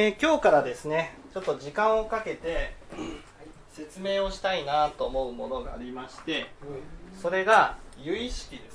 今日からですね、ちょっと時間をかけて説明をしたいなと思うものがありまして、それが由意識です。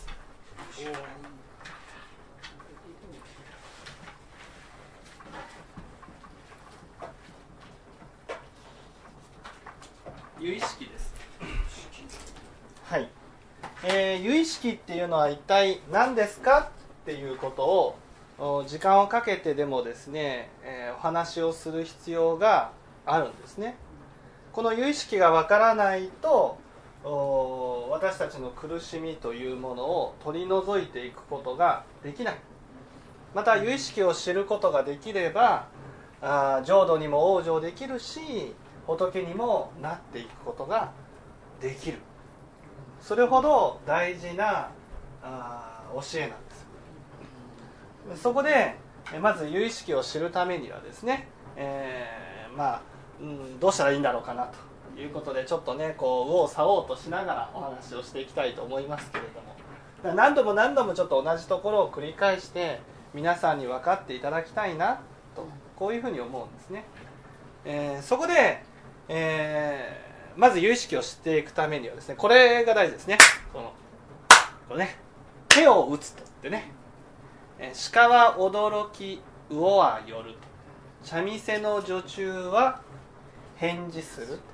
由意識です。はい。由意識っていうのは一体何ですかっていうことを時間をかけてでもですね、お話をする必要があるんですね。この由意識がわからないと私たちの苦しみというものを取り除いていくことができない。また由意識を知ることができれば浄土にも往生できるし、仏にもなっていくことができる。それほど大事な教えなんです。そこでまず由意識を知るためにはですね、どうしたらいいんだろうかなということで、ちょっとねこう右往左往としながらお話をしていきたいと思いますけれども、何度も何度もちょっと同じところを繰り返して皆さんに分かっていただきたいなと、こういうふうに思うんですね。そこで、まず由意識を知っていくためにはですね、これが大事ですね。これね、手を打つとってね、鹿は驚き魚は寄ると、茶店の女中は返事する。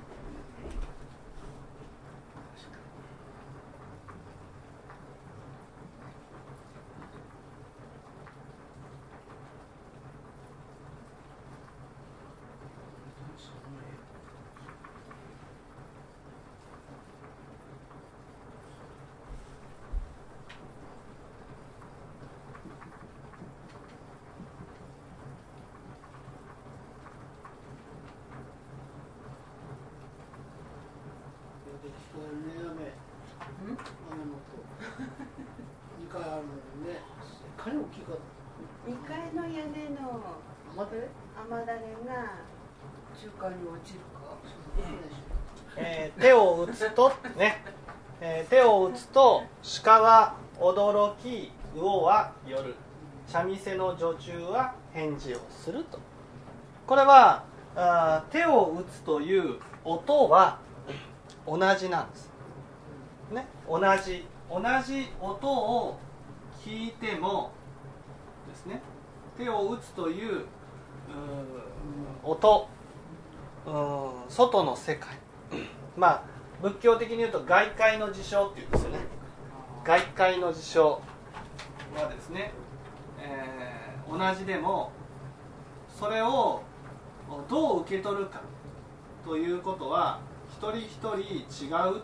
2階の屋根の雨だれが中間に落ちるか、 手を打つとね、手を打つと鹿は驚き魚は寄る、茶店の女中は返事をすると。これは手を打つという音は同じなんです、ね、同じ音を聞いてもですね、手を打つという音、外の世界、仏教的に言うと外界の事象っていうんですよね。外界の事象はですね、同じでもそれをどう受け取るかということは一人一人違うっていうことです。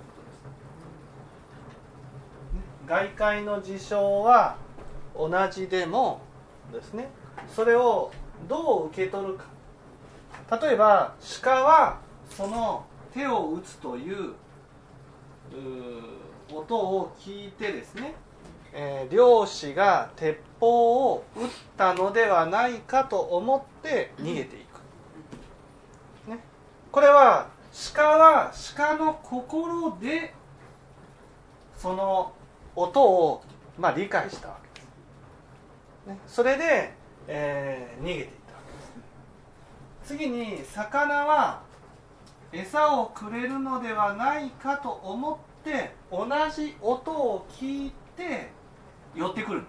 外界の事象は同じでもですね、それをどう受け取るか。例えば鹿はその手を打つという音を聞いてですね、猟師が鉄砲を撃ったのではないかと思って逃げていく、ね、これは鹿の心でその音を理解したわけです、ね、それで、逃げていったわけです。次に魚は餌をくれるのではないかと思って同じ音を聞いて寄ってくるんです。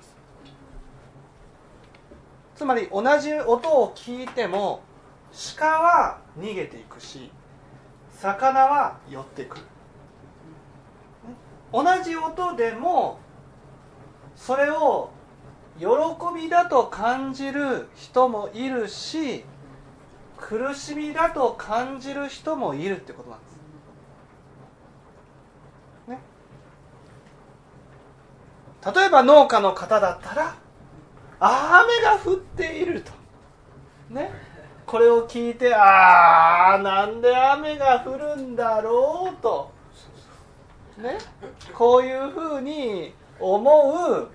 つまり同じ音を聞いても鹿は逃げていくし、魚は寄ってくる。同じ音でもそれを喜びだと感じる人もいるし、苦しみだと感じる人もいるってことなんです、ね、例えば農家の方だったら雨が降っていると、ね、これを聞いてなんで雨が降るんだろうと、ね、こういうふうに思う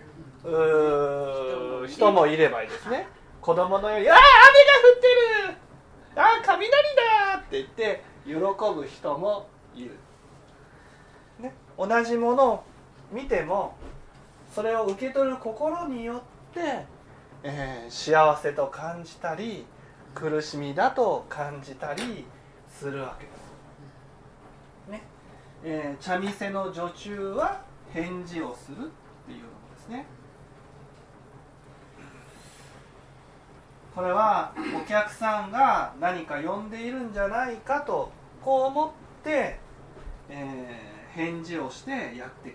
人もいればいいですね。子供のように雨が降ってる、雷だって言って喜ぶ人もいる、ね、同じものを見てもそれを受け取る心によって、幸せと感じたり苦しみだと感じたりするわけです、ね。茶店の女中は返事をするっていうのですね。これはお客さんが何か呼んでいるんじゃないかとこう思って、返事をしてやってくる。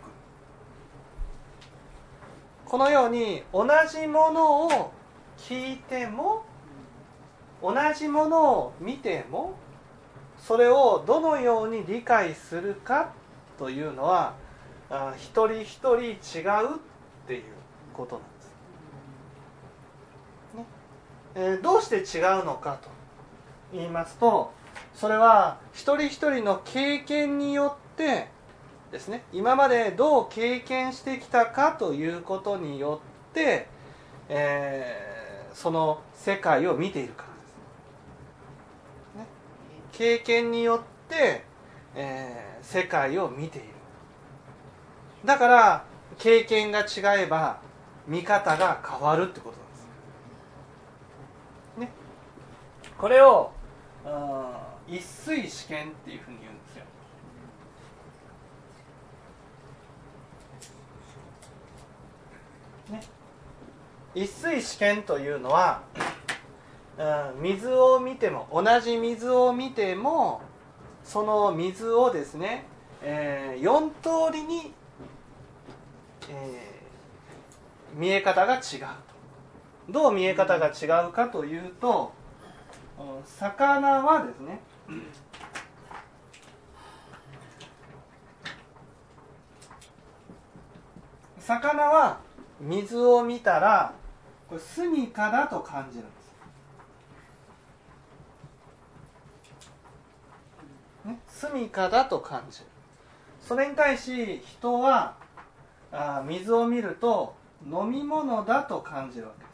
このように同じものを聞いても同じものを見てもそれをどのように理解するかというのは一人一人違うっていうことなんです、ね。どうして違うのかと言いますと、それは一人一人の経験によってですね、今までどう経験してきたかということによって、その世界を見ているからです、ね。経験によって、世界を見ている。だから経験が違えば見方が変わるってことなんです、ね。これを一粋試験っていうふうに言うんですよ。ね、一粋試験というのは、水を見ても同じ水を見てもその水をですね、4通りに、見え方が違うと。どう見え方が違うかというと、魚はですね、魚は水を見たらこれ住処だと感じるんです、ね、住処だと感じる。それに対し人は水を見ると飲み物だと感じるわけ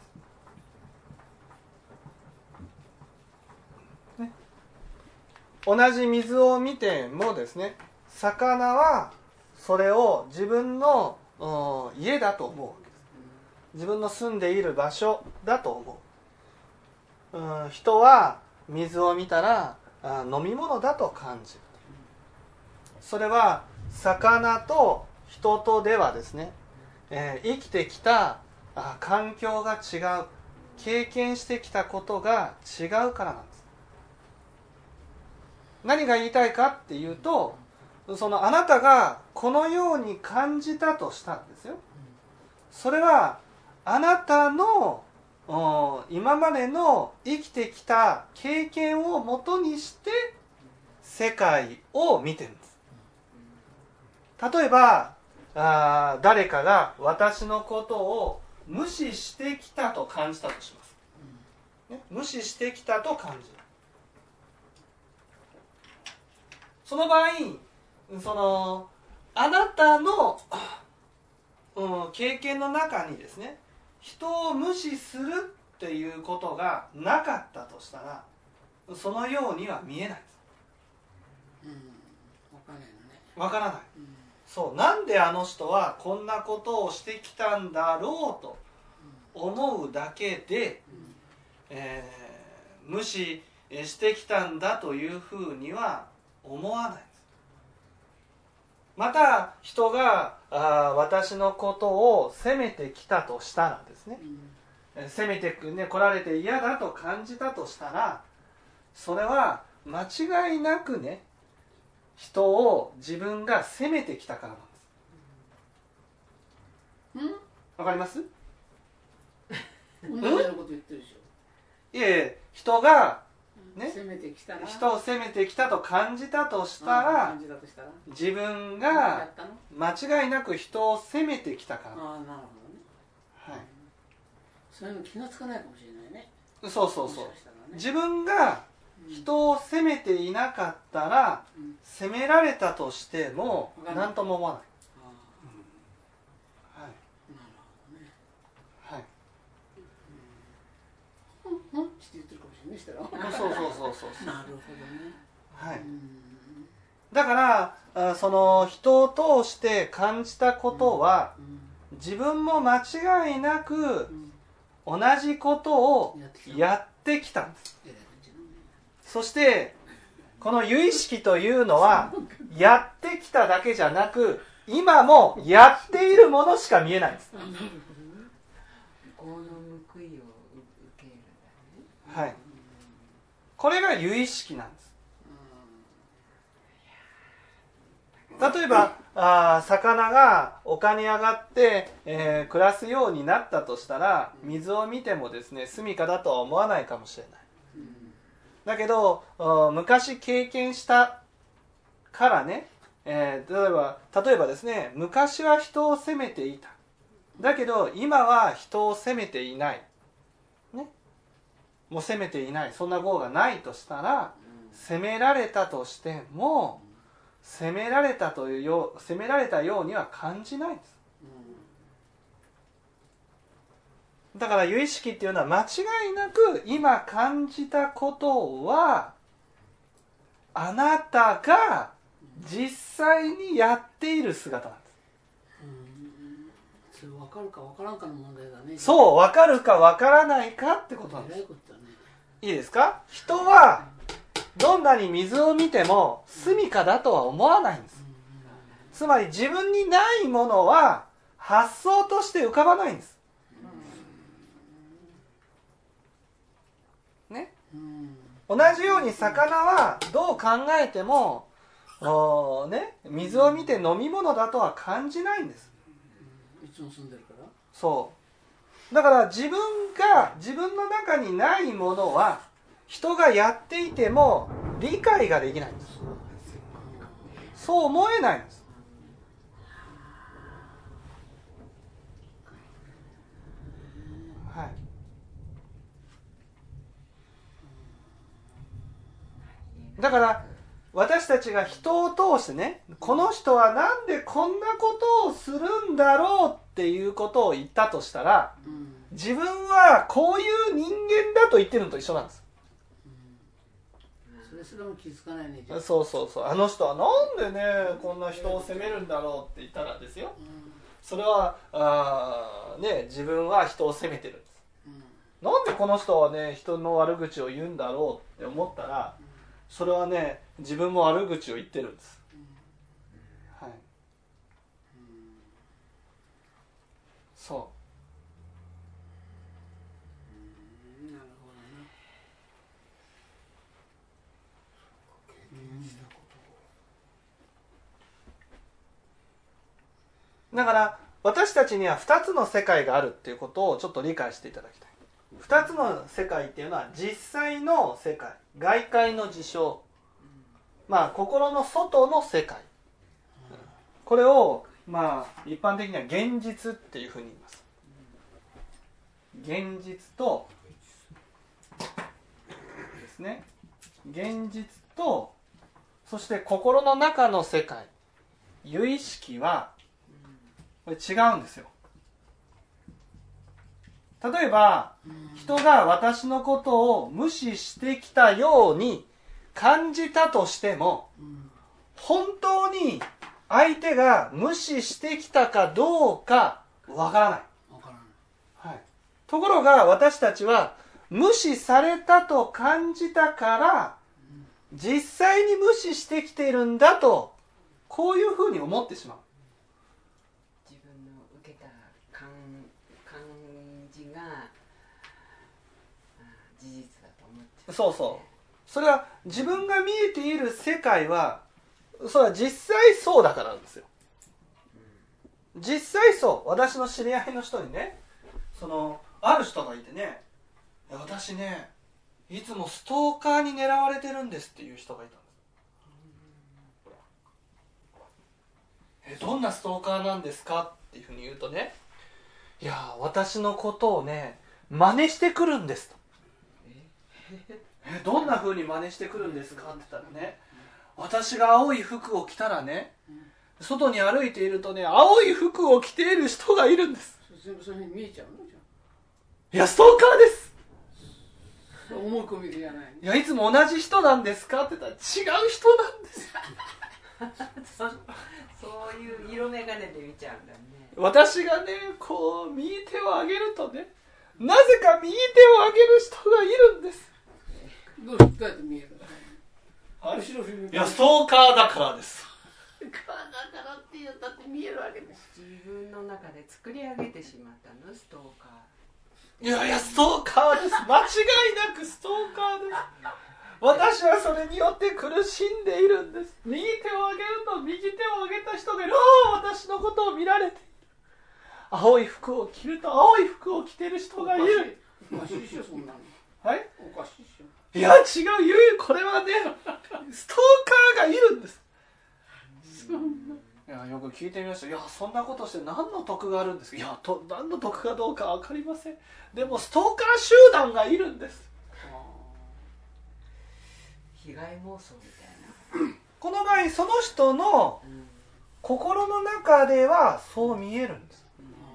です、ね。同じ水を見てもですね、魚はそれを自分の家だと思うわけです。自分の住んでいる場所だと思う。人は水を見たら飲み物だと感じる。それは魚と人とではですね、生きてきた環境が違う、経験してきたことが違うからなんです。何が言いたいかっていうと、そのあなたがこのように感じたとしたんですよ。それはあなたの今までの生きてきた経験をもとにして世界を見てるんです。例えば誰かが私のことを無視してきたと感じたとします、ね、無視してきたと感じる。その場合、あなたの、経験の中にですね、人を無視するっていうことがなかったとしたらそのようには見えないです。わからない、そう、なんであの人はこんなことをしてきたんだろうと思うだけで、無視してきたんだというふうには思わないです。また人が私のことを責めてきたとしたらですね、責めて来られて嫌だと感じたとしたら、それは間違いなくね、人を自分が責めてきたからなんです。わかります？ 同じようなこと言ってるでしょ。 いえ、人がね、 人を責めてきたと感じたとしたら、自分が間違いなく人を責めてきたから。 なるほどね。 はい。 そういうの気がつかないかもしれないね。 そう、自分が人を責めていなかったら、責められたとしても何とも思わない。はい。 なるほどね。 はい。 って言ってるかもしれないしたら。 そう。 なるほどね。 はい。だからその人を通して感じたことは、自分も間違いなく同じことをやってきたんです。 そしてこの由意識というのはやってきただけじゃなく、今もやっているものしか見えないんです。はい、これが由意識なんです。例えば魚が丘に上がって、暮らすようになったとしたら、水を見てもですね、住処だとは思わないかもしれない。だけど昔経験したからね、例えばですね、昔は人を責めていた。だけど今は人を責めていない、ね、もう責めていない、そんな業がないとしたら、責められたとしても責められたようには感じないんです。だから由意識っていうのは間違いなく今感じたことはあなたが実際にやっている姿なんです。 それ分かるか分からんかの問題だね。 そう、分かるか分からないかってことなんです。いいですか？人はどんなに水を見ても住処だとは思わないんです。つまり自分にないものは発想として浮かばないんです。ね、同じように魚はどう考えても水を見て飲み物だとは感じないんです。 いつも住んでるから。 そうだから自分の中にないものは人がやっていても理解ができないんです。そう思えないんです。はい。だから私たちが人を通してね、この人はなんでこんなことをするんだろうっていうことを言ったとしたら、自分はこういう人間だと言ってるのと一緒なんです。 それすらも気づかないね。 そうあの人はなんでねこんな人を責めるんだろうって言ったらですよ、それは自分は人を責めてるんです。なんでこの人はね人の悪口を言うんだろうって思ったら、それはね自分も悪口を言ってるんです。はい。そう。 なるほどな。だから私たちには2つの世界があるっていうことをちょっと理解していただきたい。2つの世界っていうのは実際の世界、外界の事象、心の外の世界、これを一般的には現実っていうふうに言います。現実とですね、現実とそして心の中の世界、由意識はこれ違うんですよ。例えば人が私のことを無視してきたように感じたとしても、本当に相手が無視してきたかどうかわからない。はい。ところが私たちは無視されたと感じたから実際に無視してきているんだと、こういうふうに思ってしまう。 自分の受けた感じが事実だと思っちゃう。 そう。それは自分が見えている世界はそれは実際そうだからなんですよ。実際そう。私の知り合いの人にね、ある人がいてね、私ねいつもストーカーに狙われてるんですっていう人がいたんです。どんなストーカーなんですかっていうふうに言うとね、いや私のことをね真似してくるんですと。どんな風に真似してくるんですかって言ったらね、私が青い服を着たらね、外に歩いているとね青い服を着ている人がいるんです。 全部それに見えちゃうのじゃん。いやストーカーです。 思い込みじゃない。 いやいつも同じ人なんですかって言ったら違う人なんです。 そういう色眼鏡で見ちゃうんだね。 私がねこう右手を上げるとね、なぜか右手を上げる人がいるんです。 どうやって見えるの？ はい、 後ろ振り向いやストーカーだからです。 だからって言ったって見えるわけです。 自分の中で作り上げてしまったの、ストーカー。 いやいやストーカーです。間違いなくストーカーです。私はそれによって苦しんでいるんです。右手を上げると右手を上げた人がいる。私のことを見られている。青い服を着ると青い服を着ている人がいる。 おかしいっしょそんなの。 はい。 おかしいっしょ。 いや違う、ゆい、これはねストーカーがいるんです。いやよく聞いてみました。いやそんなことして何の得があるんですか。いや何の得かどうか分かりません。でもストーカー集団がいるんです。 被害妄想みたいな。 この場合その人の心の中ではそう見えるんです。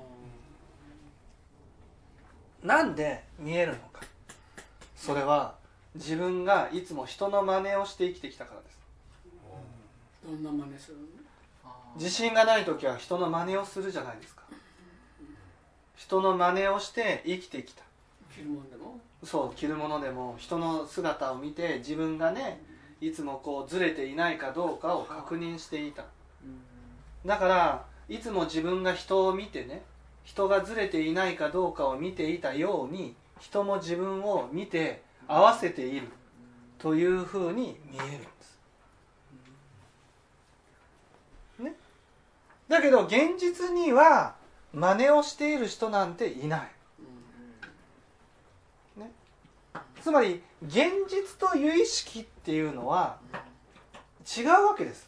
なんで見えるのか。それは自分がいつも人の真似をして生きてきたからです。 どんな真似するの？ 自信がない時は人の真似をするじゃないですか。人の真似をして生きてきた。 着るものでも？ そう、着るものでも人の姿を見て自分がねいつもこうずれていないかどうかを確認していた。だからいつも自分が人を見てね、人がずれていないかどうかを見ていたように人も自分を見て合わせているというふうに見えるんです、ね、だけど現実には真似をしている人なんていない、ね、つまり現実と有意識っていうのは違うわけです。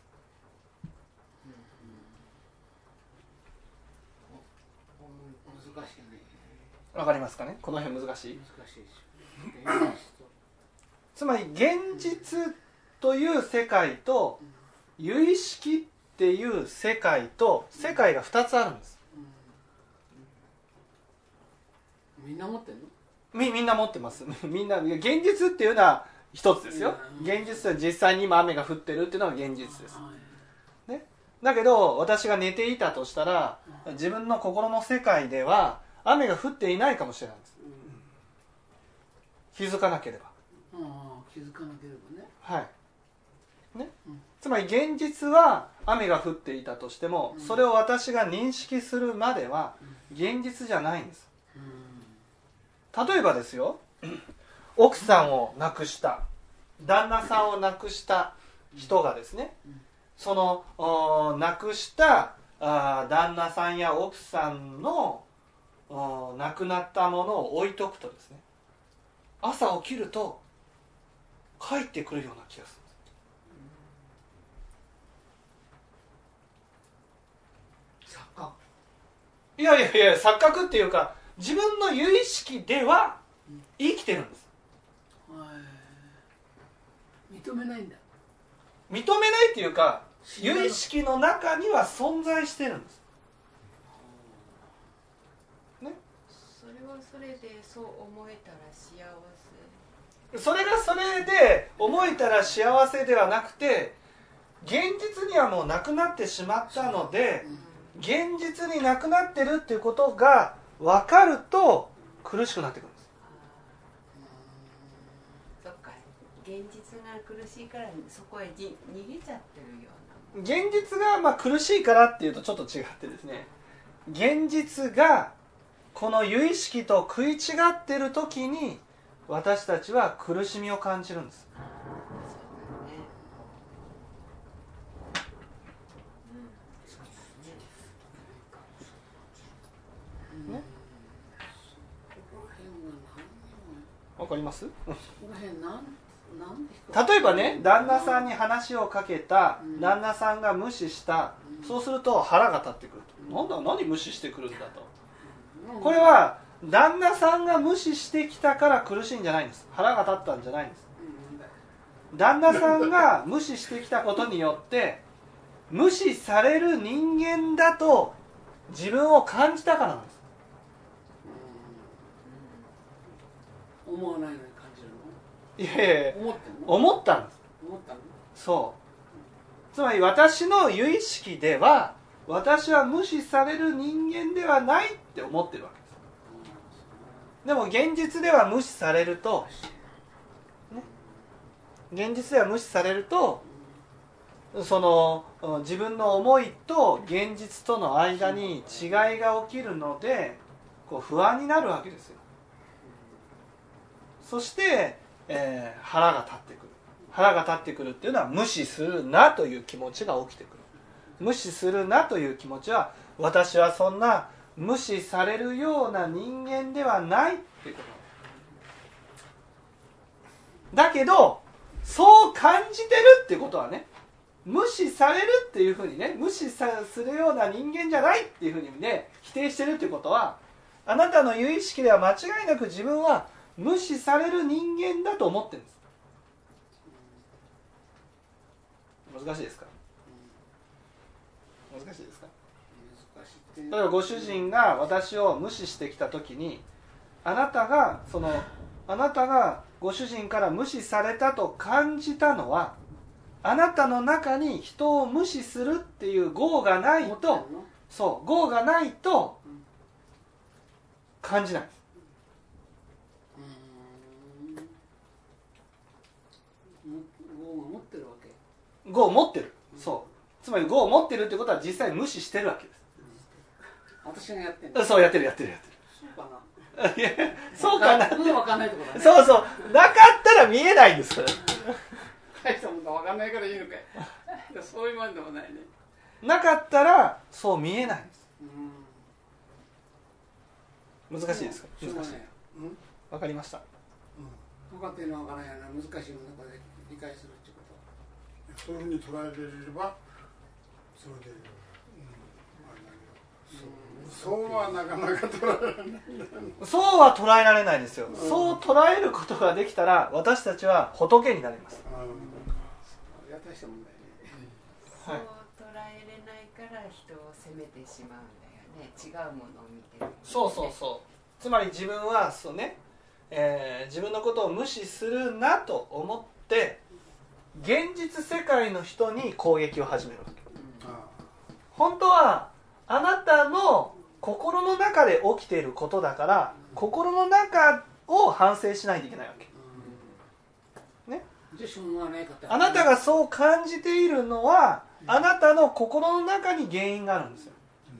難しいね。 わかりますかね。この辺難しい。 難しいです。 つまり現実という世界と有意識っていう世界と世界が2つあるんです、 みんな持ってんの？ みんな持ってます。みんな現実っていうのは一つですよ。現実は実際に今雨が降ってるっていうのが現実です、ね、だけど私が寝ていたとしたら自分の心の世界では雨が降っていないかもしれないんです、気づかなければ。 気づかなければね。 はい。ね。つまり現実は雨が降っていたとしても、それを私が認識するまでは現実じゃないんです。例えばですよ、奥さんを亡くした、旦那さんを亡くした人がですね、その亡くした旦那さんや奥さんの亡くなったものを置いとくとですね、朝起きると帰ってくるような気がする。 錯覚。 いや錯覚っていうか自分の有意識では生きてるんです、 認めないんだ。 認めないっていうか有意識の中には存在してるんです、ね、 それはそれでそう思えたら幸せ。 それがそれで思えたら幸せではなくて、現実にはもうなくなってしまったので、現実になくなってるっていうことが分かると苦しくなってくるんです。 そっか、現実が苦しいからそこへ逃げちゃってるような。 現実が苦しいからっていうとちょっと違ってですね、現実がこの有意識と食い違ってる時に私たちは苦しみを感じるんです。ね、わかります？例えばね、旦那さんに話をかけた、旦那さんが無視した、そうすると腹が立ってくると。何無視してくるんだと。これは旦那さんが無視してきたから苦しいんじゃないんです。腹が立ったんじゃないんです。旦那さんが無視してきたことによって無視される人間だと自分を感じたからなんです。 思わないのに感じるの？ いや思ったんです。そう。つまり私の有意識では私は無視される人間ではないって思ってるわけです。でも現実では無視されると、ね、 現実では無視されると、その自分の思いと現実との間に違いが起きるので、こう不安になるわけですよ。そして、腹が立ってくる。腹が立ってくるっていうのは、無視するなという気持ちが起きてくる。無視するなという気持ちは、私はそんな無視されるような人間ではないっていうこと。だけどそう感じてるってことはね、無視されるっていうふうにね、無視するような人間じゃないっていうふうにね、否定してるっていうことは、あなたの有意識では間違いなく自分は無視される人間だと思ってるんです。難しいですか？難しいですか？例えばご主人が私を無視してきたときに、あなたがご主人から無視されたと感じたのは、あなたの中に人を無視するっていう業がないと、そう業がないと感じない。 業を持ってるわけ。 業を持ってる。そう。つまり業を持ってるってことは実際無視してるわけです。 私がやってる。 そう、やってる。そうかな。いや、そうかな。 分かんないところだね。 そうそう。なかったら見えないんですから。 大したもんだ、分かんないからいいのかい。そういうもんでもないね。 なかったらそう見えないんです。難しいですか？難しい。わかりました。 分かっているのは分からないな。難しいの中で理解するってこと。 そういうふうに捉えられればそれで、そうはなかなか捉えられない。 そうは捉えられないですよ。そう捉えることができたら、私たちは仏になります。 やったした問題ね。 そう捉えれないから人を責めてしまうんだよね。違うものを見てる、ね。 そう。つまり自分はそうね、自分のことを無視するなと思って現実世界の人に攻撃を始めるわけ。本当はあなたの心の中で起きていることだから、心の中を反省しないといけないわけ。ね。あなたがそう感じているのは、あなたの心の中に原因があるんですよ。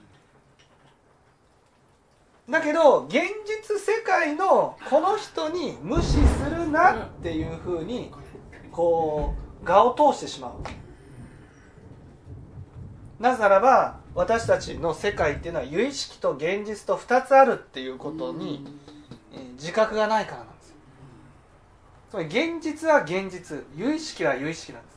だけど現実世界のこの人に無視するなっていうふうにこう我を通してしまう。なぜならば私たちの世界っていうのは有意識と現実と2つあるっていうことに自覚がないからなんですよ。つまり現実は現実、有意識は有意識なんです。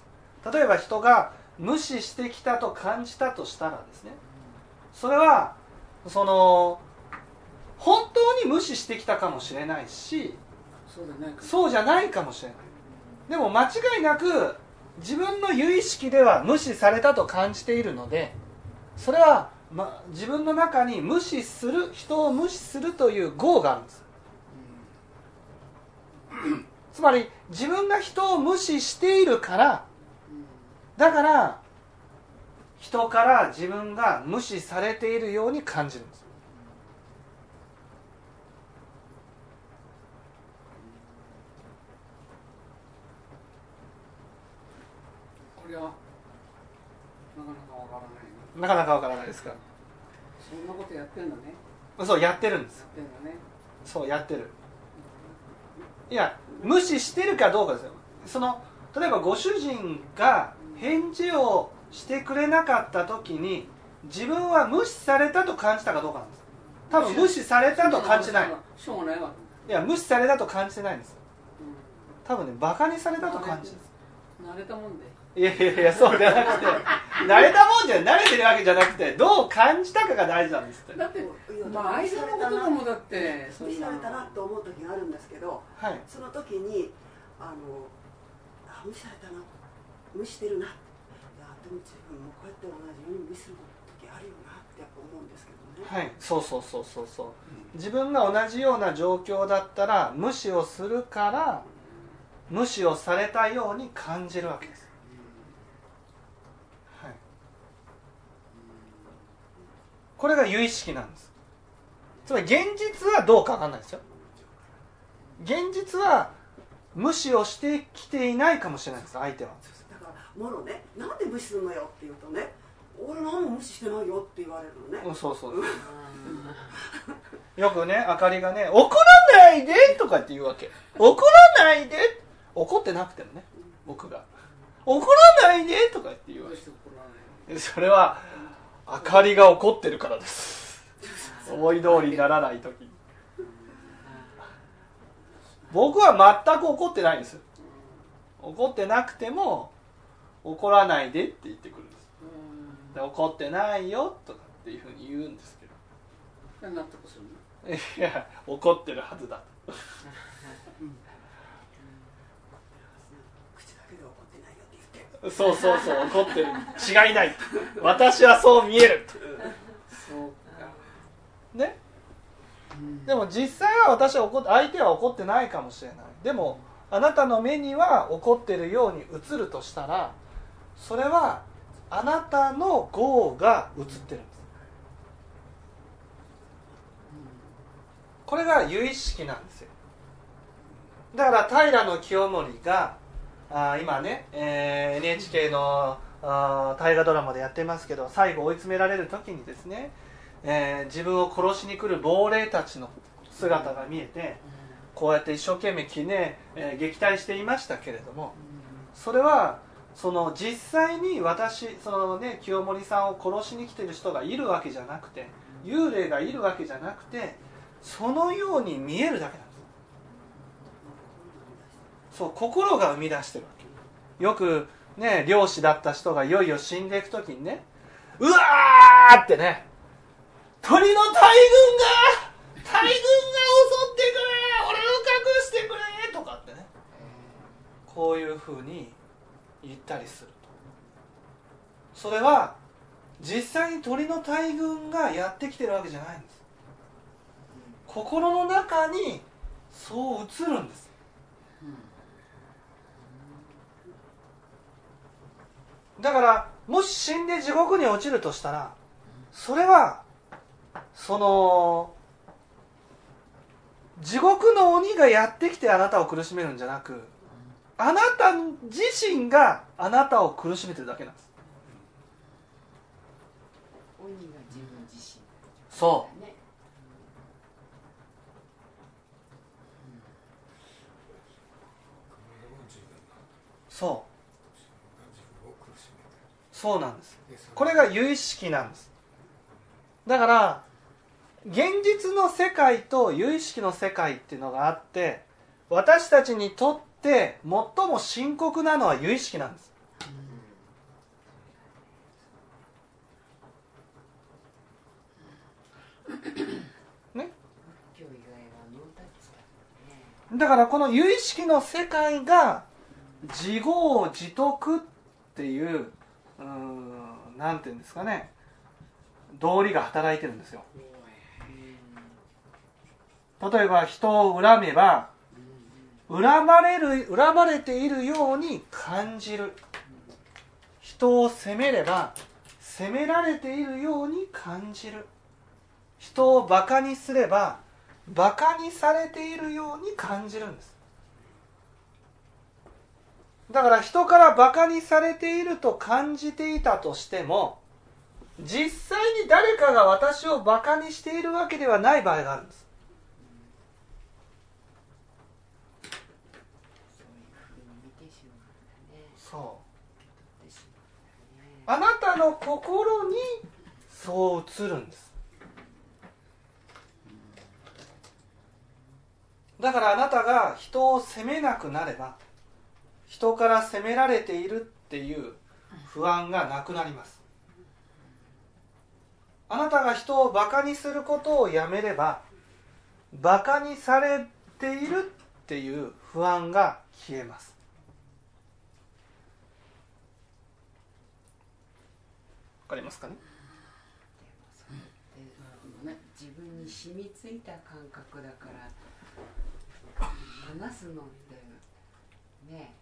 例えば人が無視してきたと感じたとしたらですね、それはその本当に無視してきたかもしれないし、そうじゃないかもしれない。でも間違いなく自分の有意識では無視されたと感じているので、それは、自分の中に人を無視するという業があるんです。つまり自分が人を無視しているから、だから人から自分が無視されているように感じるんです。なかなかわからないですか？ そんなことやってんのね。 そう、やってるんです。そう、やってる。いや、無視してるかどうかですよ。例えばご主人が返事をしてくれなかった時に自分は無視されたと感じたかどうかなんです。多分無視されたと感じない。 しょうがないわ。 いや、無視されたと感じてないんです。多分ね、バカにされたと感じるんです。 慣れたもんで。 いや、そうじゃなくて、慣れたもんじゃ慣れてるわけじゃなくて、どう感じたかが大事なんですって。 だって、相手のことでもだって無視されたなと思う時があるんですけど、はい、その時に無視されたな、無視してるな、いやでも自分もこうやって同じように無視する時あるよなってやっぱ思うんですけどね。はい、そう、自分が同じような状況だったら無視をするから無視をされたように感じるわけです。これが有意識なんです。つまり現実はどうかわかんないですよ。現実は無視をしてきていないかもしれないんです相手は。 だからもろね、なんで無視するのよって言うとね、俺何も無視してないよって言われるのね。 そうそうよくね、あかりがね、怒らないでとかって言うわけ。怒らないで、怒ってなくてもね、僕が怒らないでとかって言うわけ。それはあかりが怒ってるからです。思い通りにならないとき。僕は全く怒ってないんですよ。怒ってなくても怒らないでって言ってくるんです。で怒ってないよとかっていうふうに言うんですけど、 納得するの？ いや怒ってるはずだと。 口だけで怒ってないよって言って。 そうそうそう、怒ってる、違いない、私はそう見える。そうかね。でも実際は相手は怒ってないかもしれない。でもあなたの目には怒ってるように映るとしたら、それはあなたの業が映ってるんです。これが由意識なんですよ。だから平清盛が今ね、NHK の大河ドラマでやってますけど、最後追い詰められる時にですね、自分を殺しに来る亡霊たちの姿が見えて、こうやって一生懸命撃退していましたけれども、それはその実際に清盛さんを殺しに来てる人がいるわけじゃなくて、幽霊がいるわけじゃなくて、そのように見えるだけなんです。そう、心が生み出してるわけ。よくね、漁師だった人がいよいよ死んでいく時にね、うわーってね、鳥の大群が襲ってくれ、俺を隠してくれとかってね、こういうふうに言ったりすると、それは実際に鳥の大群がやってきてるわけじゃないんです。心の中にそう映るんです。だからもし死んで地獄に落ちるとしたら、それはその地獄の鬼がやってきてあなたを苦しめるんじゃなく、あなた自身があなたを苦しめてるだけなんです。 鬼が自分自身。 そう。そうなんです。これが由意識なんです。だから現実の世界と由意識の世界っていうのがあって、私たちにとって最も深刻なのは由意識なんです。ね、だからこの由意識の世界が自業自得っていうなんていうんですかね、道理が働いてるんですよ。例えば人を恨めば恨まれているように感じる。人を責めれば責められているように感じる。人をバカにすればバカにされているように感じるんです。だから人からバカにされていると感じていたとしても、実際に誰かが私をバカにしているわけではない場合があるんです。そう。あなたの心にそう映るんです。だからあなたが人を責めなくなれば、人から責められているっていう不安がなくなります。あなたが人をバカにすることをやめれば、バカにされているっていう不安が消えます。わかりますかね？ 自分に染みついた感覚だから話すのってね、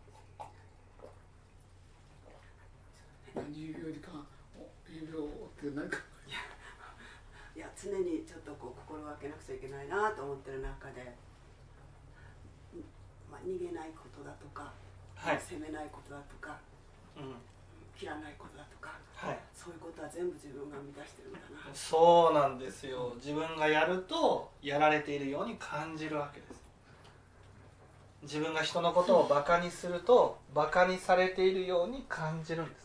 24時間指を追ってなんかいや常にちょっとこう心がけなくちゃいけないなと思ってる中で、 逃げないことだとか、 はい、 責めないことだとか、切らないことだとか、はい、そういうことは全部自分が満たしてるんだな。 そうなんですよ。自分がやるとやられているように感じるわけです。自分が人のことをバカにするとバカにされているように感じるんです。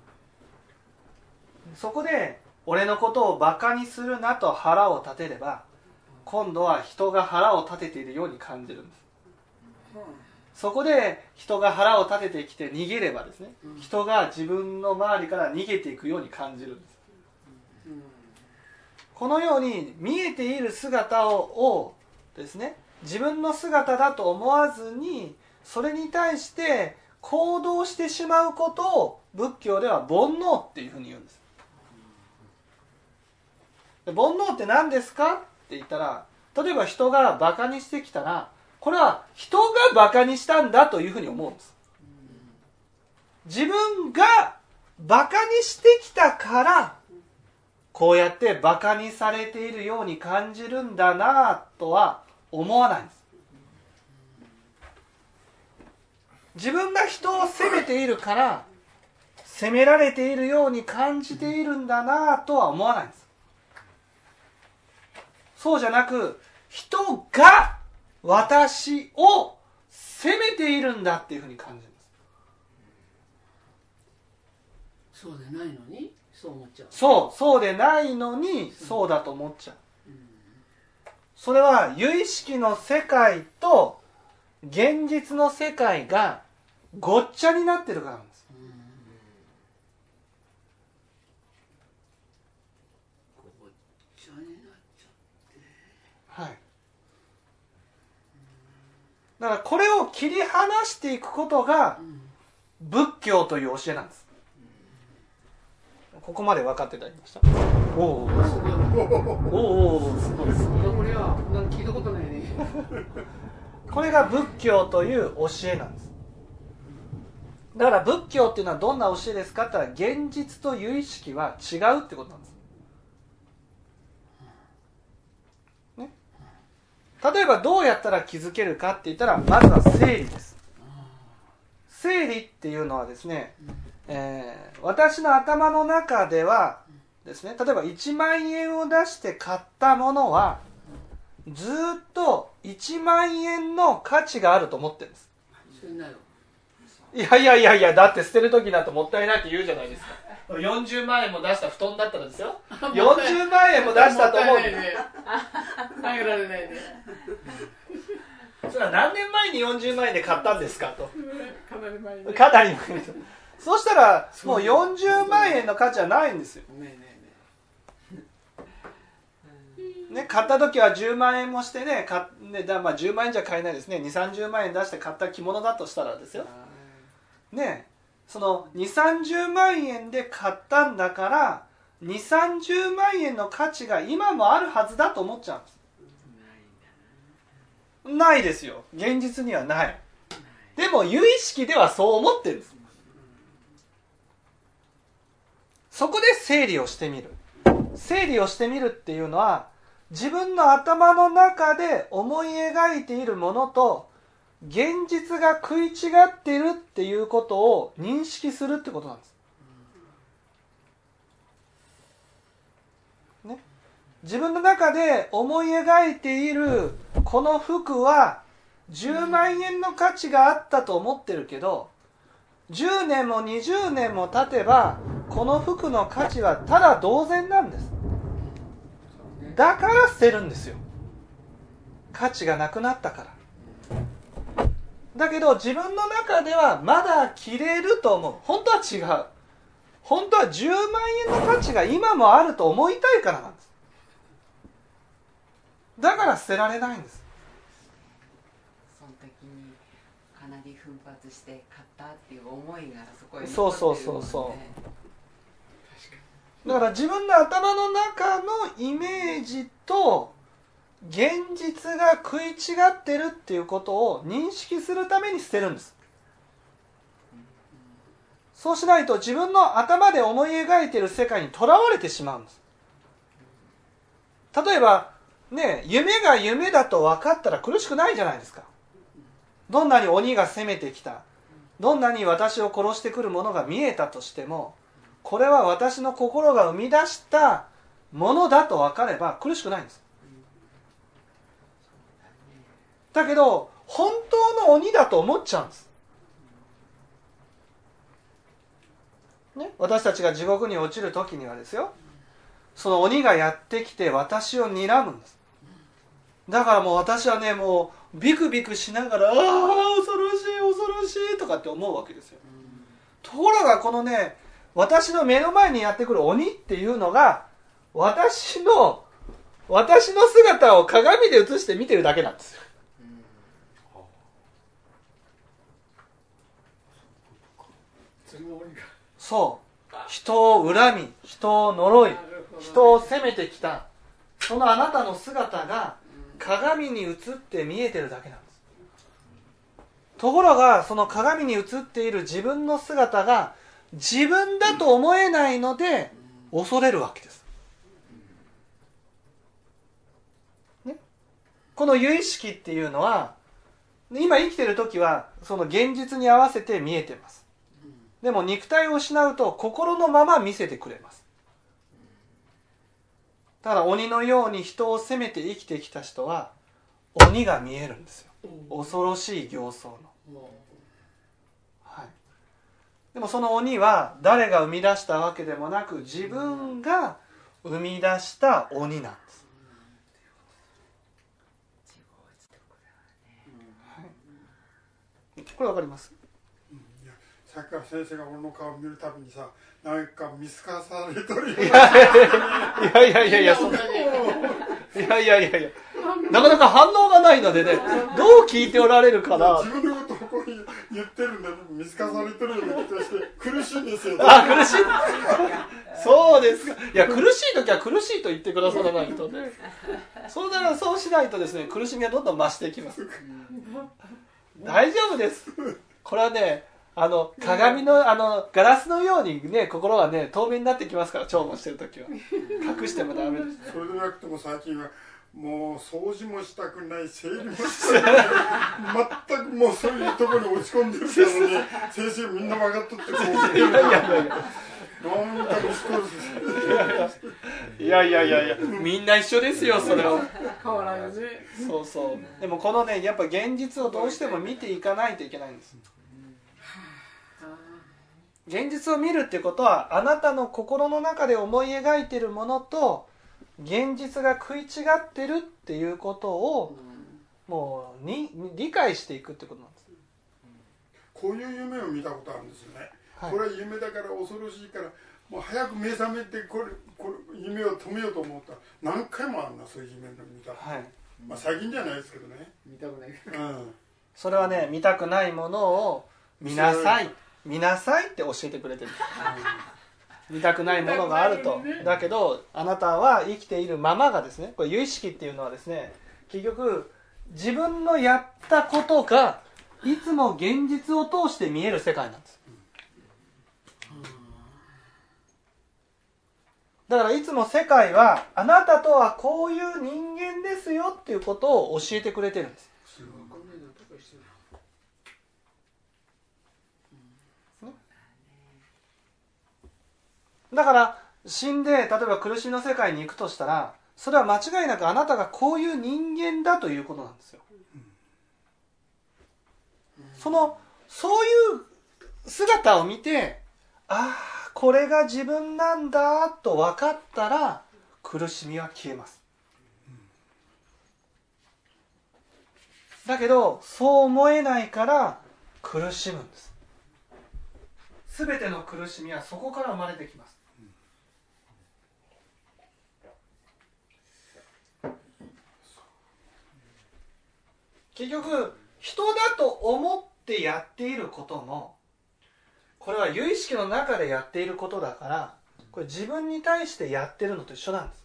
そこで俺のことをバカにするなと腹を立てれば、今度は人が腹を立てているように感じるんです。そこで人が腹を立ててきて逃げればですね、人が自分の周りから逃げていくように感じるんです。このように見えている姿をですね、自分の姿だと思わずに、それに対して行動してしまうことを仏教では煩悩っていうふうに言うんです。煩悩って何ですかって言ったら、例えば人がバカにしてきたら、これは人がバカにしたんだというふうに思うんです。自分がバカにしてきたからこうやってバカにされているように感じるんだなとは思わないんです。自分が人を責めているから責められているように感じているんだなとは思わないんです。そうじゃなく、人が私を責めているんだっていうふうに感じるんです。 そうでないのにそう思っちゃう。 そうでないのにそうだと思っちゃう。それは有意識の世界と現実の世界がごっちゃになってるからなんです。 ごっちゃになっちゃって。 はい。だからこれを切り離していくことが仏教という教えなんです。ここまで分かっていただきました。おおすごい。 これは聞いたことないね。 これが仏教という教えなんです。だから仏教っていうのはどんな教えですかって言ったら、現実と有意識は違うってことなんです。ね、例えばどうやったら気づけるかって言ったら、まずは整理です。整理っていうのはですね、私の頭の中ではですね、例えば1万円を出して買ったものはずっと1万円の価値があると思ってるんです。いやだって捨てる時だともったいないって言うじゃないですか。40万円も出した布団だったらですよ、40万円も出したと思う。 あげられないね。 それは何年前に40万円で買ったんですかと。 かなり前に。 かなり前に。そうしたらもう40万円の価値はないんですよ。ね、買った時は10万円もしてね、10万円じゃ買えないですね。2、30万円出して買った着物だとしたらですよ。ね、その2、30万円で買ったんだから、2、30万円の価値が今もあるはずだと思っちゃうんです。ないですよ。現実にはない。でも有意識ではそう思ってるんです。そこで整理をしてみる。整理をしてみるっていうのは、自分の頭の中で思い描いているものと現実が食い違っているっていうことを認識するってことなんです。ね、自分の中で思い描いているこの服は10万円の価値があったと思ってるけど、10年も20年も経てばこの服の価値はただ同然なんです。だから捨てるんですよ。価値がなくなったから。だけど自分の中ではまだ着れると思う。本当は違う。本当は10万円の価値が今もあると思いたいからなんです。だから捨てられないんです。 その時にかなり奮発して買ったっていう思いがそこに残ってるもんね。そうだから自分の頭の中のイメージと現実が食い違ってるっていうことを認識するために捨てるんです。そうしないと自分の頭で思い描いている世界にとらわれてしまうんです。例えばね、夢が夢だと分かったら苦しくないじゃないですか。 どんなに鬼が攻めてきた、どんなに私を殺してくるものが見えたとしても、これは私の心が生み出したものだと分かれば苦しくないんです。だけど本当の鬼だと思っちゃうんです、ね、私たちが地獄に落ちる時にはですよ、その鬼がやってきて私を睨むんです。だからもう私はね、もうビクビクしながら、ああ恐ろしい恐ろしいとかって思うわけですよ。ところがこのね、私の目の前にやってくる鬼っていうのが私の姿を鏡で映して見てるだけなんですよ。そう、人を恨み、人を呪い、人を責めてきたそのあなたの姿が鏡に映って見えてるだけなんです。ところがその鏡に映っている自分の姿が自分だと思えないので恐れるわけです、ね、この由意識っていうのは今生きてる時はその現実に合わせて見えてます。でも肉体を失うと心のまま見せてくれます。だから鬼のように人を責めて生きてきた人は鬼が見えるんですよ。恐ろしい形相の、はい、でもその鬼は誰が生み出したわけでもなく自分が生み出した鬼なんです、はい、これわかります？ さっきから先生が俺の顔を見るたびにさ、なんか見透かされとるよ。 いやなかなか反応がないのでね、どう聞いておられるかな。 自分のことをこう言ってるんで見透かされてるような気がして苦しいんですよ。 あ、苦しい。そうですか。いや、苦しい時は苦しいと言ってくださらないとね。そうしないとですね、苦しみがどんどん増していきます。大丈夫です。これはね、鏡のガラスのようにね、心はね透明になってきますから、聴聞してるときは隠してもダメです。 それでなくても最近はもう掃除もしたくない、整理もしたくない全くもうそういうところに落ち込んでるからね、先生みんな分かっとってこう見てるからなんかミスコールいやみんな一緒ですよ、それは。 変わらずね。 そうでもこのね、やっぱ現実をどうしても見ていかないといけないんです。現実を見るってことはあなたの心の中で思い描いているものと現実が食い違ってるっていうことをもう理解していくってことなんです。 こういう夢を見たことあるんですよね、 はい、 これは夢だから恐ろしいからもう早く目覚めてこれ夢を止めようと思ったら何回もあるな、そういう夢の見た、はい、まあ最近じゃないですけどね、 見たくない、 それはね、見たくないものを見なさいって教えてくれてる。見たくないものがあると。だけどあなたは生きているままがですね、これ由意識っていうのはですね、結局自分のやったことがいつも現実を通して見える世界なんです。だからいつも世界はあなたとはこういう人間ですよっていうことを教えてくれてるんです。だから死んで例えば苦しみの世界に行くとしたら、それは間違いなくあなたがこういう人間だということなんですよ。そういう姿を見て、ああこれが自分なんだと分かったら苦しみは消えます。だけどそう思えないから苦しむんです。すべての苦しみはそこから生まれてきます。結局人だと思ってやっていることも、これは由意識の中でやっていることだから、これ自分に対してやってるのと一緒なんです。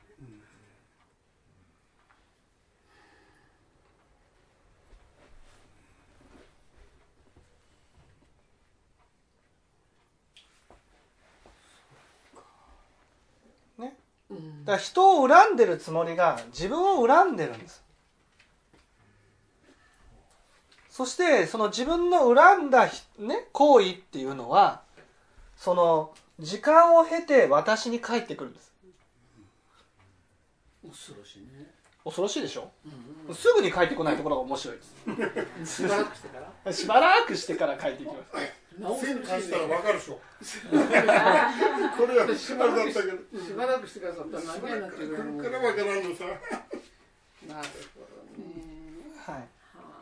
ね、だから人を恨んでるつもりが自分を恨んでるんです。 そしてその自分の恨んだ、ね、行為っていうのはその時間を経て私に返ってくるんです。 恐ろしいね。 恐ろしいでしょ、 うん、 すぐに帰ってこないところが面白いです。 しばらくしてからしばらくしてから帰ってきます。 線化したら分かるでしょこれはしばらくだったけど、 しばらくしてからだったら何になってくるの。 これから分からんのさ。 なるほどね。 はい。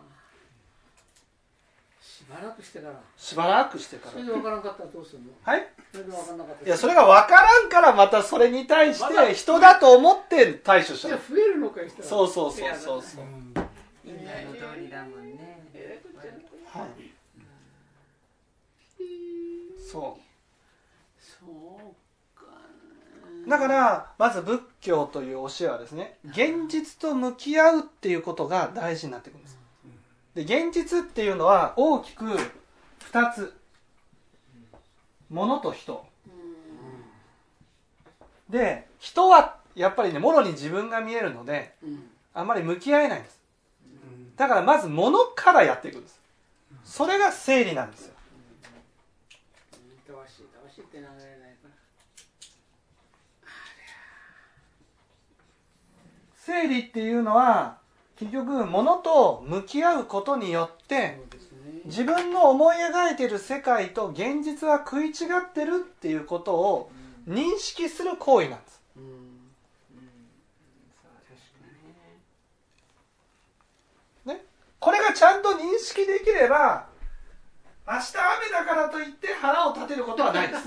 しばらくしてから。 しばらくしてから。 それで分からんかったらどうするの？ はい。 それで分からなかったら。 いや、それが分からんからまたそれに対して人だと思って対処した。 じゃあ増えるのかいしたら。 そうそうそうそうそう。 因果の通りだもんね。 はい。そう。 そうか。 だからまず仏教という教えはですね、現実と向き合うっていうことが大事になってくるんです。で、現実っていうのは大きく2つ、物と人で、人はやっぱりね、もろに自分が見えるのであんまり向き合えないんです。だからまず物からやっていくんです。それが整理なんですよ。 たわしって流れないから。 整理っていうのは結局物と向き合うことによって自分の思い描いている世界と現実は食い違ってるっていうことを認識する行為なんです。ね、これがちゃんと認識できれば明日雨だからといって腹を立てることはないです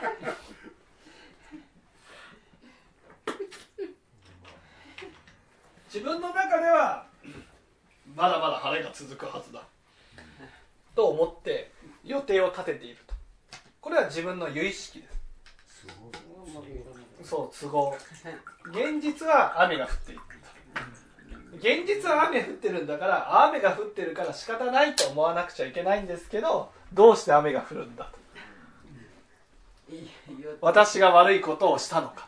自分の中ではまだまだ晴れが続くはずだと思って予定を立てていると。これは自分の有意識です。そう、都合。現実は雨が降っている。現実は雨降ってるんだから雨が降ってるから仕方ないと思わなくちゃいけないんですけど、どうして雨が降るんだと、私が悪いことをしたのか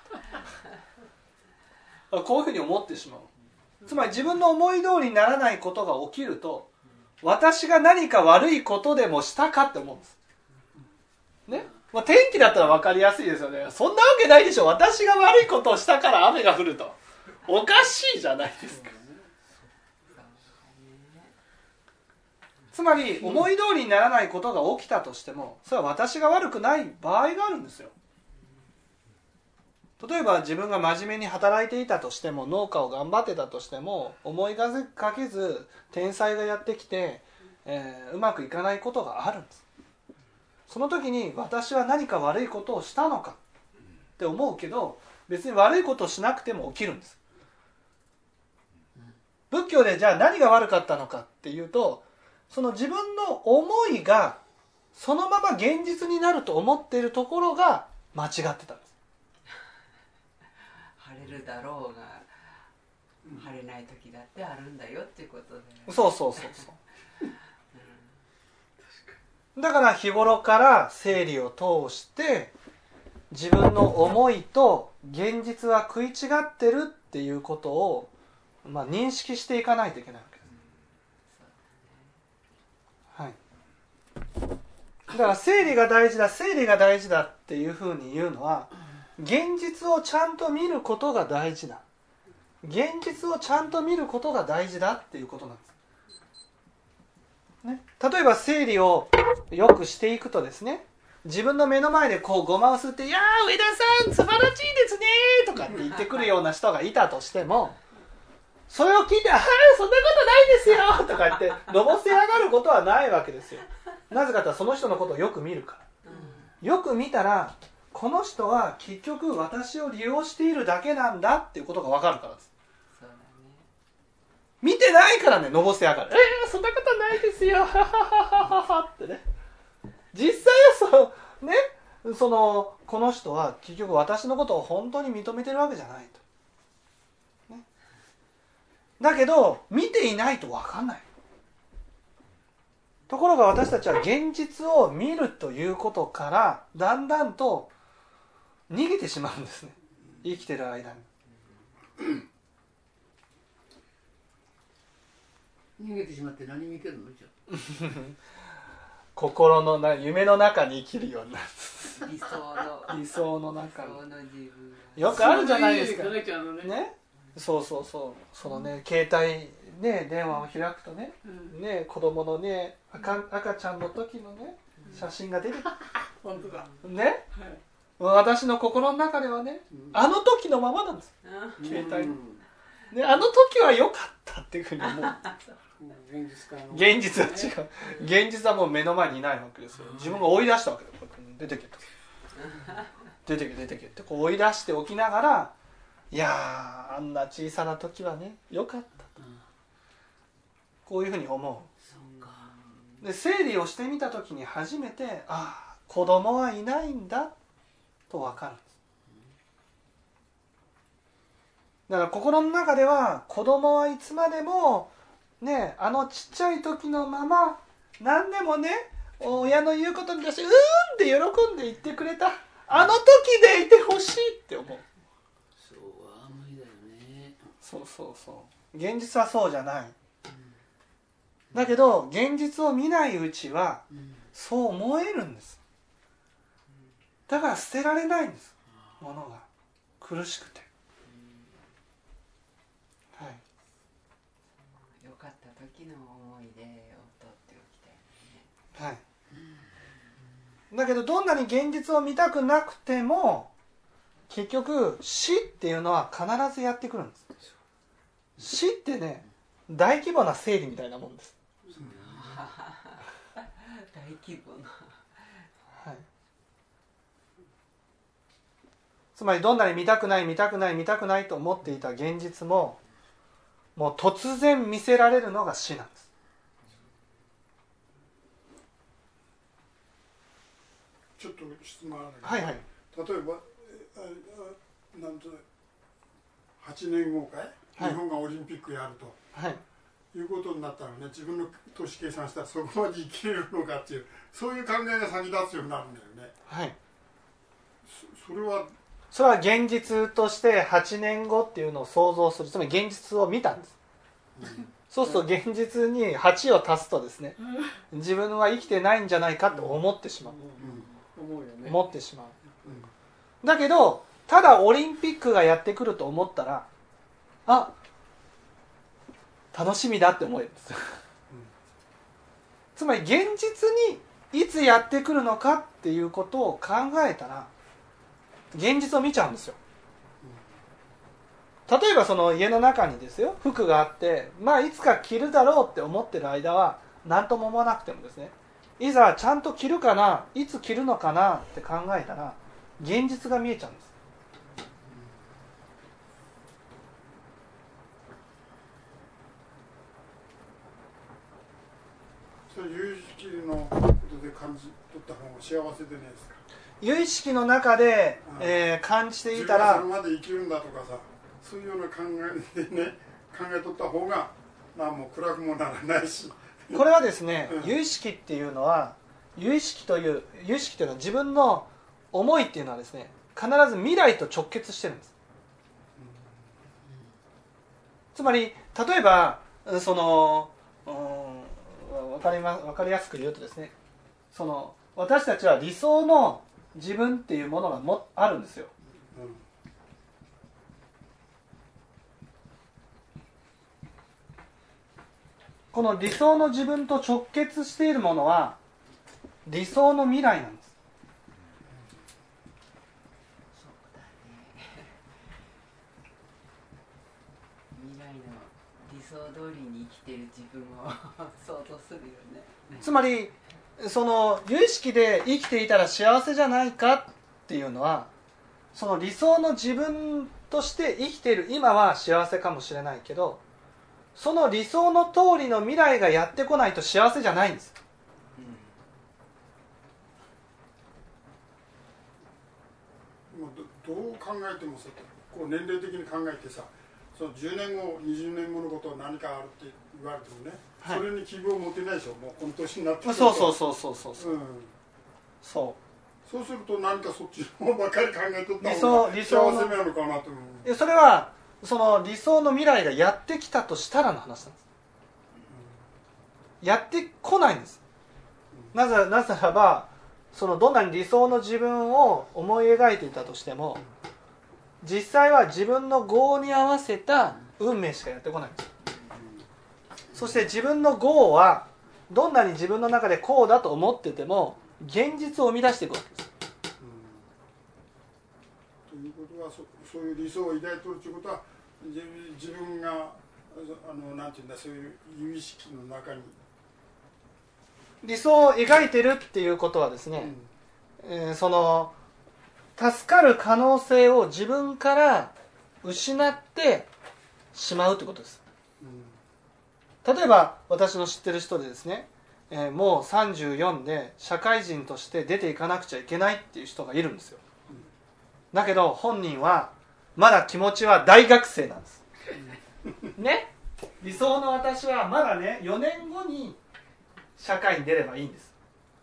とこういうふうに思ってしまう。つまり自分の思い通りにならないことが起きると、私が何か悪いことでもしたかって思うんですね。まあ、天気だったら分かりやすいですよね。そんなわけないでしょ、私が悪いことをしたから雨が降ると。おかしいじゃないですか。つまり思い通りにならないことが起きたとしても、それは私が悪くない場合があるんですよ。例えば自分が真面目に働いていたとしても、農家を頑張ってたとしても、思いがけず天災がやってきて、うまくいかないことがあるんです。その時に私は何か悪いことをしたのかって思うけど、別に悪いことをしなくても起きるんです。仏教でじゃあ何が悪かったのかっていうと、その自分の思いがそのまま現実になると思っているところが間違ってたんです。 晴れるだろうが晴れない時だってあるんだよっていうことで、 そうそうそうそうだから日頃から整理を通して自分の思いと現実は食い違ってるっていうことを、認識していかないといけないわけです、はい、だから整理が大事だっていうふうに言うのは、現実をちゃんと見ることが大事だ、現実をちゃんと見ることが大事だっていうことなんです、ね、例えば整理をよくしていくとですね、自分の目の前でこうごまを吸って、いやー上田さん素晴らしいですねとかって言ってくるような人がいたとしても、それを聞いて、はい、そんなことないですよとか言ってのぼせ上がることはないわけですよ。なぜかというとその人のことをよく見るから、よく見たらこの人は結局私を利用しているだけなんだっていうことが分かるからです。 そうだね、 見てないからね、のぼせ上がる、そんなことないですよってね。実際はこの人は結局私のことを本当に認めてるわけじゃないと、ね、だけど見ていないと分かんない。ところが私たちは現実を見るということからだんだんと逃げてしまうんですね、生きてる間に。 逃げてしまって何見てるのじゃあ。 心の夢の中に生きるようになる。 理想の中に理想の自分よくあるじゃないですか。 そういう家に考えちゃうのね。 ね、そうそうそう、そのね、携帯ね、電話を開くとね、ね、子供のね、赤ちゃんの時のね、写真が出てくる。 本当だ。 ね、 はい。 私の心の中ではね、あの時のままなんです。携帯、ね、あの時は良かったっていうふうに思う。 現実からの。 現実は違う。現実はもう目の前にいないわけですよ。自分が追い出したわけだ。こうやって出てけと。出てけ出てけってこう追い出しておきながら、いやー、あんな小さな時はね、良かったと。こういうふうに思う。で、整理をしてみた時に初めて、ああ、子供はいないんだと分かるんです。だから心の中では、子供はいつまでもね、あのちっちゃい時のまま何でもね、親の言うことに対してうーんって喜んで言ってくれたあの時でいてほしいって思う。 そうは無理だよね。 そうそうそう。現実はそうじゃない。だけど現実を見ないうちはそう思えるんです。だから捨てられないんです。ものが苦しくて。はい。 良かった時の思い出を取っておきたいね。 はい。だけどどんなに現実を見たくなくても結局死っていうのは必ずやってくるんです。死ってね、大規模な生理みたいなもんです。 大規模な、 はい、つまりどんなに見たくない見たくない見たくないと思っていた現実ももう突然見せられるのが死なんです。 ちょっと質問あるけど、 はいはい、 例えばなんと8年後かい、 はい、 日本がオリンピックやると、 はい、 いうことになったらね、自分の年計算したらそこまで生きれるのかっていうそういう考えが先立つようになるんだよね。 はい、 それは現実として8年後っていうのを想像する、つまり現実を見たんです、そうすると現実に8を足すとですね、自分は生きてないんじゃないかと思ってしまう、 思うよね。 思ってしまう、だけどただオリンピックがやってくると思ったら、あ、楽しみだって思えるんです、つまり現実にいつやってくるのかっていうことを考えたら現実を見ちゃうんですよ。例えばその家の中にですよ、服があって、まあいつか着るだろうって思ってる間は何とも思わなくてもですね、いざちゃんと着るかな、いつ着るのかなって考えたら現実が見えちゃうんです。 それ有意識のことで感じ取った方が幸せでねえですか。 有意識の中で、感じていたら、 自分はそれまで生きるんだとかさ、そういうような考えでね、考え取った方がもう暗くもならないし、 これはですね、有意識っていうのは有意識というのは自分の思いっていうのはですね、必ず未来と直結してるんです。つまり例えばその分かりやすく言うとですね、その私たちは理想の自分っていうものがあるんですよ、この理想の自分と直結しているものは理想の未来なんです。 そうだね。未来の理想通りに生きてる自分を想像するよね。 つまりその有意識で生きていたら幸せじゃないかっていうのは、その理想の自分として生きている今は幸せかもしれないけど、その理想の通りの未来がやってこないと幸せじゃないんです。 もうどう考えてもさ、こう年齢的に考えてさ、その10年後20年後のことは何かあるって言われてもね、はい、それに希望を持てないでしょ、もうこの年になってくると。そうすると何かそっちの方ばかり考えとった方が幸せなのかなと思う。 それはその理想の未来がやってきたとしたらの話なんです。 やってこないんです。なぜならば、そのどんなに理想の自分を思い描いていたとしても、実際は自分の業に合わせた運命しかやってこないんです。そして自分の業はどんなに自分の中でこうだと思ってても現実を生み出していくわけです。 ということは、そういう理想を抱いているということは、自分がなんていうんだ、そういう有意識の中に理想を描いてるっていうことはですね、その助かる可能性を自分から失ってしまうということです。例えば私の知ってる人でですね、もう34で社会人として出ていかなくちゃいけないっていう人がいるんですよ。だけど本人はまだ気持ちは大学生なんですね。理想の私はまだね、4年後に社会に出ればいいんです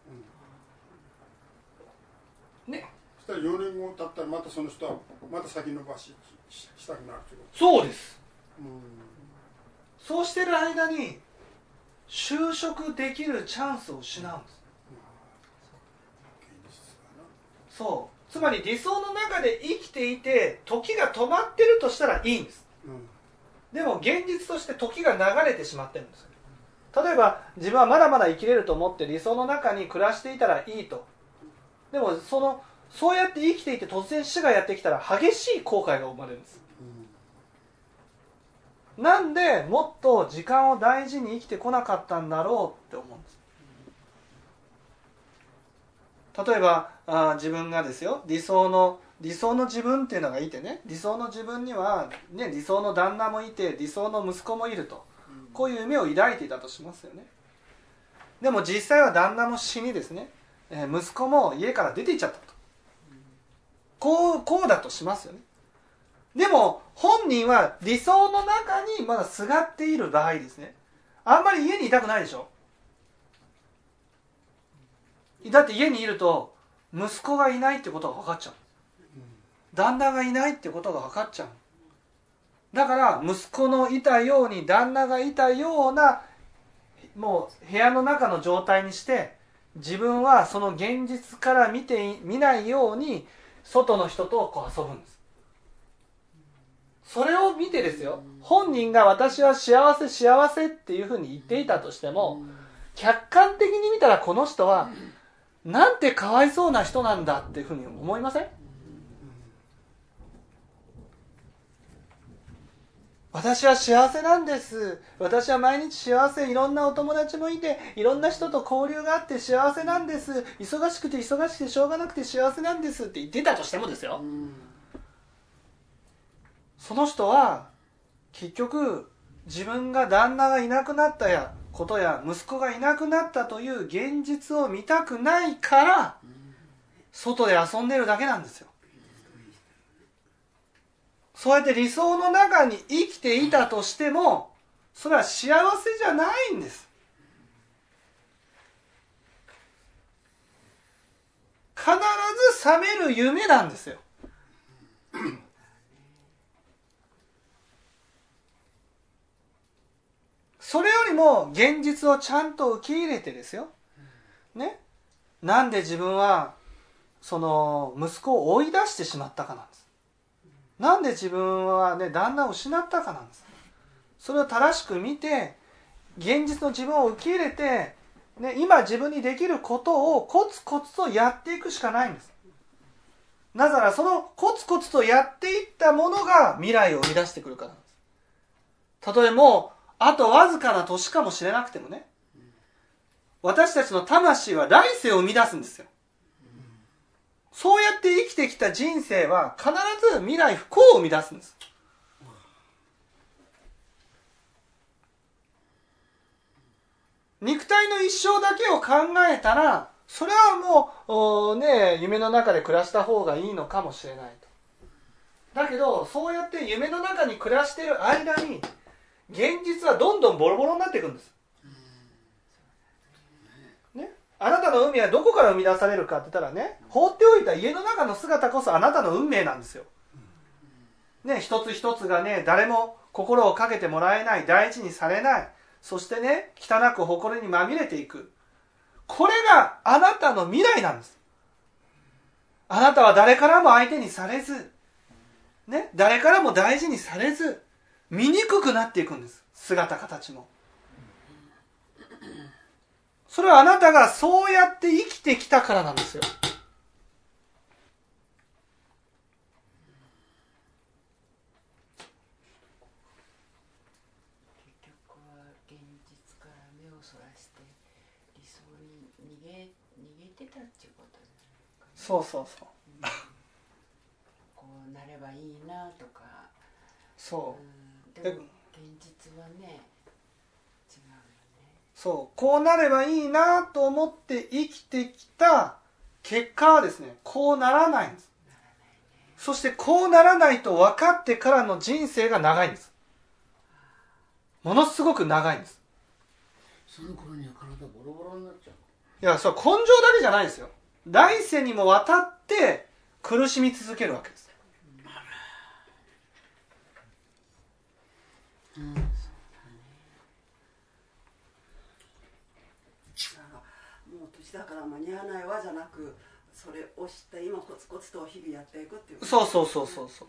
ね。 そしたら4年後経ったらまたその人はまた先延ばししたくなるということ。 そうです。そうしてる間に就職できるチャンスを失うんです。そう、つまり理想の中で生きていて時が止まってるとしたらいいんです、でも現実として時が流れてしまってるんです。例えば自分はまだまだ生きれると思って理想の中に暮らしていたらいいと。でもそうやって生きていて突然死がやってきたら激しい後悔が生まれるんです。なんでもっと時間を大事に生きてこなかったんだろうって思うんです。例えば自分がですよ、理想の自分っていうのがいてね、理想の自分には、ね、理想の旦那もいて理想の息子もいると、こういう夢を抱いていたとしますよね。でも実際は旦那も死にですね、息子も家から出て行っちゃったと、こうだとしますよね。でも本人は理想の中にまだすがっている場合ですね、あんまり家にいたくないでしょ。だって家にいると息子がいないってことが分かっちゃう、旦那がいないってことが分かっちゃう。だから息子のいたように旦那がいたようなもう部屋の中の状態にして、自分はその現実から見ないように外の人とこう遊ぶんです。それを見てですよ、本人が私は幸せ幸せっていうふうに言っていたとしても、客観的に見たらこの人はなんてかわいそうな人なんだっていうふうに思いません？私は幸せなんです、私は毎日幸せ、いろんなお友達もいていろんな人と交流があって幸せなんです、忙しくてしょうがなくて幸せなんですって言ってたとしてもですよ、その人は結局自分が旦那がいなくなったことや息子がいなくなったという現実を見たくないから外で遊んでるだけなんですよ。そうやって理想の中に生きていたとしてもそれは幸せじゃないんです。必ず覚める夢なんですよ。それよりも現実をちゃんと受け入れてですよ、ね、なんで自分はその息子を追い出してしまったかなんです。なんで自分はね、旦那を失ったかなんです。それを正しく見て現実の自分を受け入れて、ね、今自分にできることをコツコツとやっていくしかないんです。なぜならそのコツコツとやっていったものが未来を生み出してくるからなんです。たとえもうあとわずかな年かもしれなくてもね、私たちの魂は来世を生み出すんですよ。そうやって生きてきた人生は必ず未来不幸を生み出すんです。肉体の一生だけを考えたらそれはもうね、夢の中で暮らした方がいいのかもしれないと。だけどそうやって夢の中に暮らしている間に現実はどんどんボロボロになっていくんです、ね、あなたの運命はどこから生み出されるかって言ったらね、放っておいた家の中の姿こそあなたの運命なんですよ、ね、一つ一つがね、誰も心をかけてもらえない、大事にされない、 そしてね、汚く埃にまみれていく。これがあなたの未来なんです。あなたは誰からも相手にされず、ね、誰からも大事にされず、醜くなっていくんです。姿形も。それはあなたがそうやって生きてきたからなんですよ。 結局は現実から目をそらして理想に逃げてたっていうことになるかね。 そうそうそう。 こうなればいいなとか。 そう。 でも現実はね、違うよね。 そう、こうなればいいなと思って生きてきた結果はですね、こうならないんです。そしてこうならないと分かってからの人生が長いんです。ものすごく長いんです。 その頃には体ボロボロになっちゃう。 いや、それは根性だけじゃないですよ。来世にもわたって苦しみ続けるわけです。 もう年だから間に合わないわじゃなく、それを知って今コツコツと日々やっていくっていう。 そうそうそうそうそう。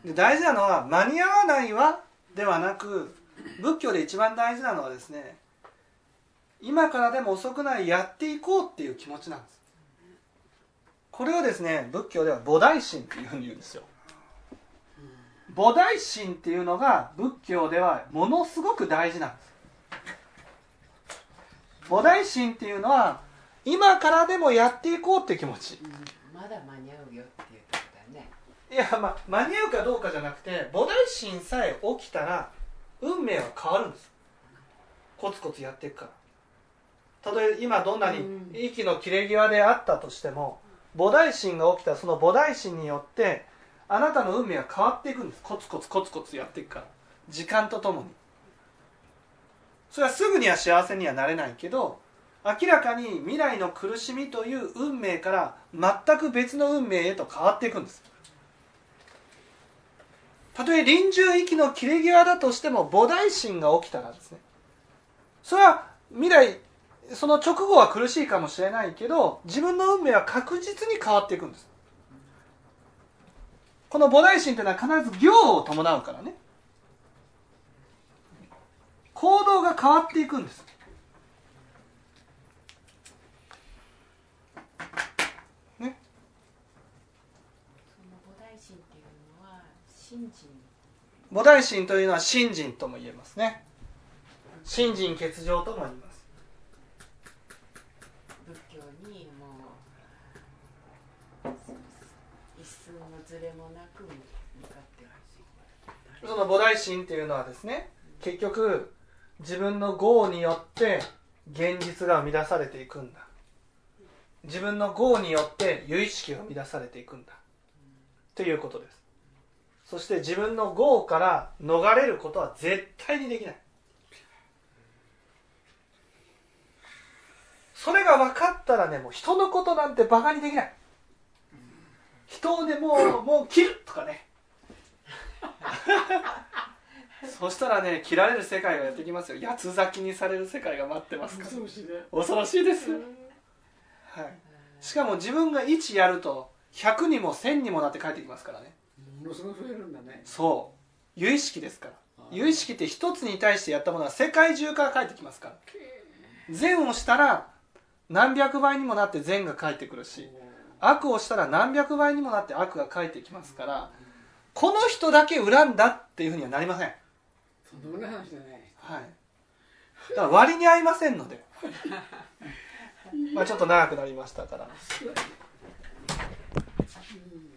で、大事なのは間に合わないわではなく、仏教で一番大事なのはですね、今からでも遅くないやっていこうっていう気持ちなんです。これをですね、仏教では菩提心っていうふうに言うんですよ。菩提心っていうのが仏教ではものすごく大事なんです。菩提心っていうのは今からでもやっていこうっていう気持ち、 まだ間に合うよっていうとこだね。 いや、間に合うかどうかじゃなくて、菩提心さえ起きたら運命は変わるんです。コツコツやっていくから。たとえ今どんなに息の切れ際であったとしても、菩提心が起きたらその菩提心によってあなたの運命は変わっていくんです。コツコツコツコツやっていくから、時間とともに。それはすぐには幸せにはなれないけど、明らかに未来の苦しみという運命から全く別の運命へと変わっていくんです。たとえ臨終息の切れ際だとしても菩提心が起きたらですね、それは未来その直後は苦しいかもしれないけど、自分の運命は確実に変わっていくんです。この菩提心というのは必ず行を伴うからね、行動が変わっていくんです。ね。 その菩提心っていうのは信心。 菩提心というのは信心とも言えますね。信心欠如とも言います。 仏教にもう一寸のずれもなく向かってほしい。 その菩提心っていうのはですね、結局自分の業によって現実が生み出されていくんだ。自分の業によって由意識が生み出されていくんだ、ということです。そして自分の業から逃れることは絶対にできない。それが分かったらね、もう人のことなんてバカにできない。人をね、もう切るとかねそしたらね、切られる世界がやってきますよ。八つ咲きにされる世界が待ってますから。恐ろしいです、はい。しかも自分が1やると100にも1000にもなって帰ってきますからね。 ものすごく増えるんだね。 そう、由意識ですから。由意識って一つに対してやったものは世界中から帰ってきますから。善をしたら何百倍にもなって善が返ってくるし、悪をしたら何百倍にもなって悪が返ってきますから、この人だけ恨んだっていうふうにはなりません。 とんでもない話だね。 はい。だから割に合いませんのでちょっと長くなりましたから。